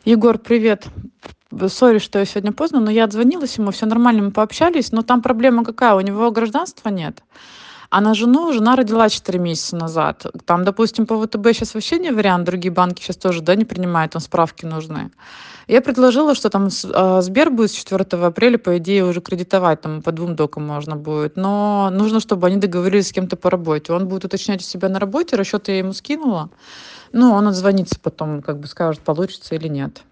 Егор, привет. Сори, что я сегодня поздно, но я отзвонилась ему, все нормально, мы пообщались, но там проблема какая, у него гражданства нет, а на жену жена родила 4 месяца назад. Там, допустим, по ВТБ сейчас вообще не вариант, другие банки сейчас тоже, да, не принимают, там справки нужны. Я предложила, что там Сбер будет с 4 апреля, по идее, уже кредитовать, там по двум докам можно будет, но нужно, чтобы они договорились с кем-то по работе. Он будет уточнять у себя на работе, расчет я ему скинула, ну, он отзвонится потом, как бы скажет, получится или нет.